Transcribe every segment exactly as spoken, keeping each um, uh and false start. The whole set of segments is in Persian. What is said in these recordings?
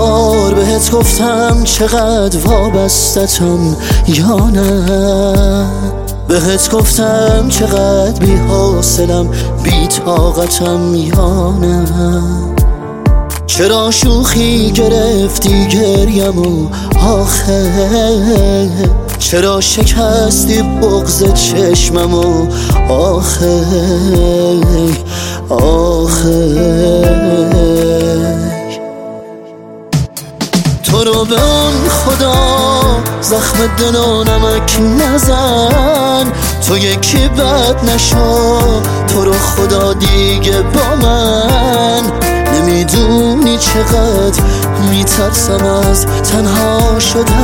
بار بهت گفتم چقدر وابستتم یا نه؟ بهت گفتم چقدر بی حوصلم بی طاقتم یا نه؟ چرا شوخی گرفتی گریمو آخه؟ چرا شکستی بغض چشممو آخه آخه؟ تو رو به اون خدا زخم دل و نمک نزن، تو یکی بد نشو، تو رو خدا دیگه با من. نمیدونی چقدر میترسم از تنها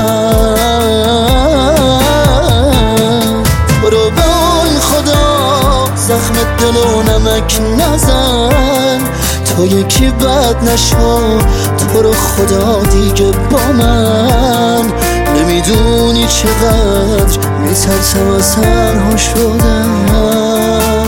شدن. تو رو به اون خدا زخم دل و نمک نزن، تو یکی بد نشو، تو رو خدا دیگه با من. نمیدونی چقدر میترسم از تنها شدن.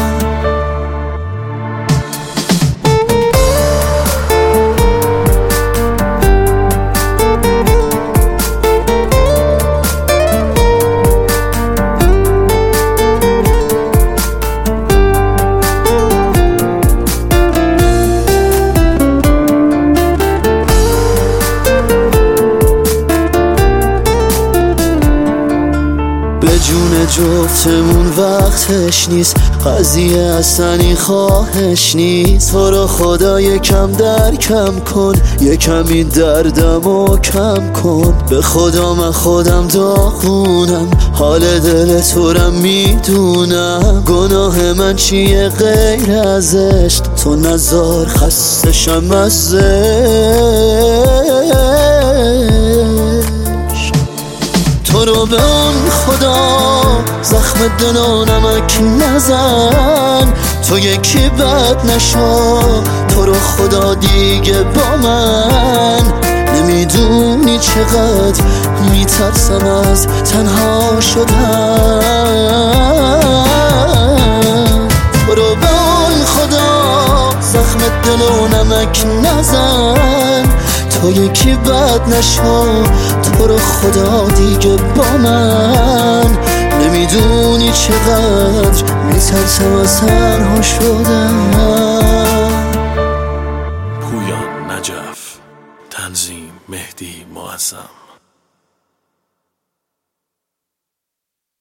جون جفتمون وقتش نیست، قضیه اصلا خواهش نیست. تو رو خدا یکم درکم کن، یکم این دردمو کم کن. به خدا من خودم داغونم، حال دل تو رم میدونم. گناه من چیه غیر از عشق؟ تو نزار خستشم از عشق. تو رو به اون خدا زخم دل و نمک نزن، تو یکی بد نشو، تو رو خدا دیگه با من. نمیدونی چقدر میترسم از تنها شدن. تو رو به اون خدا زخم دل و نمک نزن، تو یکی بد نشو، تو رو خدا دیگه با من. نمیدونی چقدر میترسم از تنها شدن. پویان نجف، تنظیم مهدی معظم.